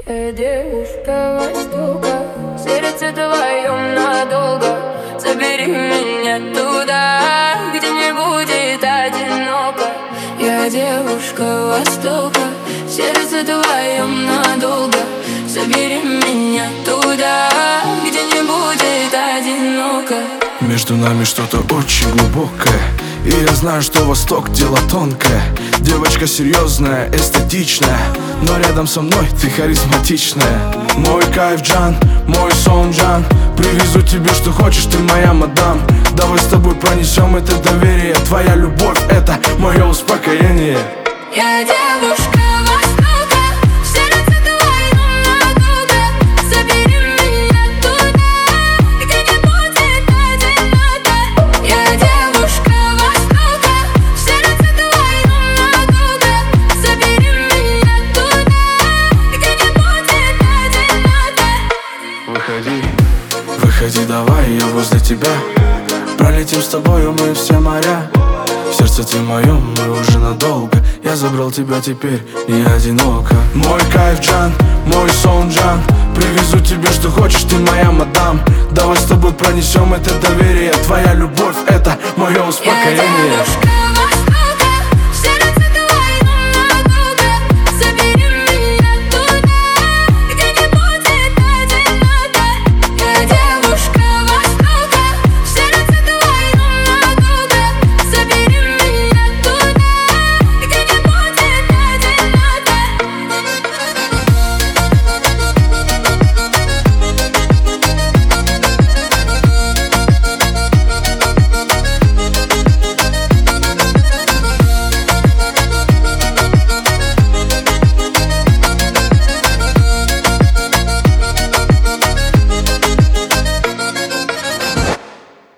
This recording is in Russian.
Я девушка востока, сердце твоем надолго. Забери меня туда, где не будет одиноко. Я девушка востока, сердце твоем надолго. Забери меня туда, где не будет одиноко. Между нами что-то очень глубокое, и я знаю, что Восток дело тонкое. Девочка серьезная, эстетичная, но рядом со мной ты харизматичная. Мой кайф, Джан, мой сон, Джан. Привезу тебе, что хочешь, ты моя мадам. Давай с тобой пронесем это доверие. Твоя любовь — это мое успокоение. Я девушка востока, сердце твоем надолго. Забери меня туда, где не будет одиноко. Я девушка востока, сердце твоем надолго. Забери меня туда, где не будет одиноко. Выходи, выходи, давай, я возле тебя. Пролетим с тобою мы все моря. В сердце ты моем, мы уже надолго. Я забрал тебя, теперь не одиноко. Мой кайф, Джан, мой сон, Джан. Привезу тебе, что хочешь, ты моя мадам. Давай с тобой пронесем это доверие. Твоя любовь — это мое успокоение. Я девушка